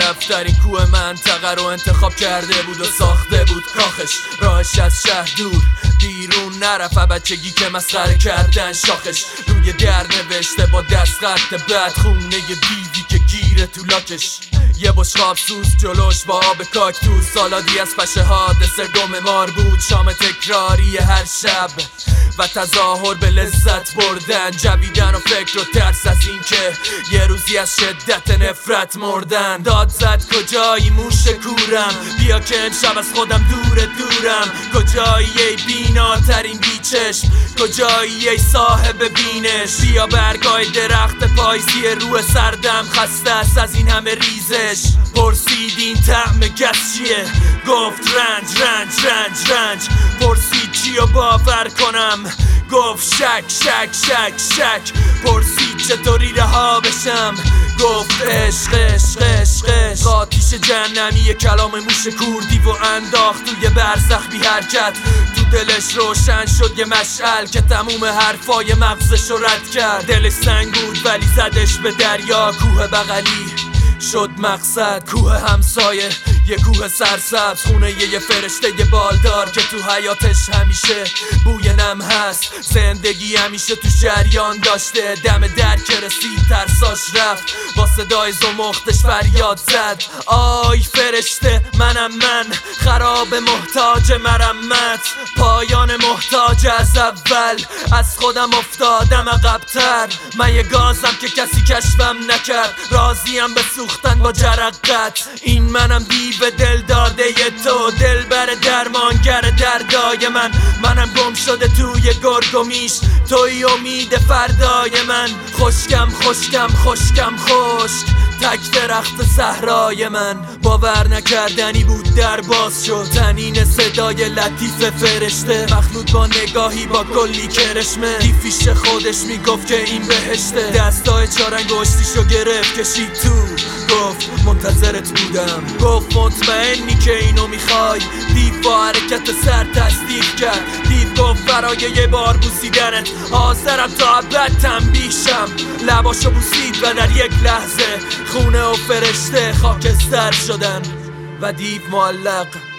کفترین کوه منطقه رو انتخاب کرده بود و ساخته بود کاخش. راهش از شهر دور بیرون نرفت، بچگی که مسخره کردن شاخش. روی در نوشته با دست خط بد خونه بیوی که گیره تو لاکش. یه بشقاب سوز جلوش با آب کاکتوس، سالادی از پشه ها دسر مار بود. شام تکراری هر شب و تظاهر به لذت بردن، جویدن و فکر و ترس از این که یه روزی از شدت نفرت مردن. داد زد کجایی موش کورم، بیا که امشب از خودم دورم. کجایی ای بیناترین بیچشم، کجایی ای صاحب بینش. بیا برگای درخت پاییزی روح سردم خسته است از این همه ریزش. پرسید این طعم گس چیه، گفت رنج رنج رنج رنج. پرسید چیو باور کنم، گفت شک شک شک شک. پرسید چطوری رها بشم، گفت عشق عشق عشق عشق. آتیش جهنمی کلام موش کوردی و انداخت توی برزخ بی حرکت. تو دلش روشن شد یه مشعل که تموم حرفای مغزش رو رد کرد. دلش سنگ بود ولی زدش به دریا، کوه بغلی شد مقصد. کوه همسایه یه کوه سرسبز، خونه یه فرشته یه بالدار که تو حیاتش همیشه بوی نم هست. زندگی همیشه تو جریان داشته، دم در که رسید ترساش رفت. با صدای زمختش فریاد زد، آی فرشته منم من، خراب محتاج مرمت. پایان محتاج از اول، از خودم افتادم عقب‌تر. من یه گازم که کسی کشفم نکرد، راضیم به سوختن با جرقت. این منم دیو دل داده تو، دل بر درمانگر دردای منم گم شده توی گرگ و میش، توی امید فردای من. خشکم خشکم خشکم خشک، تک درخت صحرای من. باور نکردنی بود در باز شد، تنین صدای لطیف فرشته مخلوط با نگاهی با کلی کرشمه. دیفیش خودش میگفت که این بهشته، دستای چارنگشتیشو گرفت کشید تو. گفت منتظرت بودم، گفت مطمئنی که اینو میخوای. دیو با حرکت سر تصدیق کرد، دیو گفت برای یه بار بوسیدنت حاضرم تا ابد تنبیه شم. لباشو بوسید و در یک لحظه خونه و فرشته خاکستر شدن و دیو معلق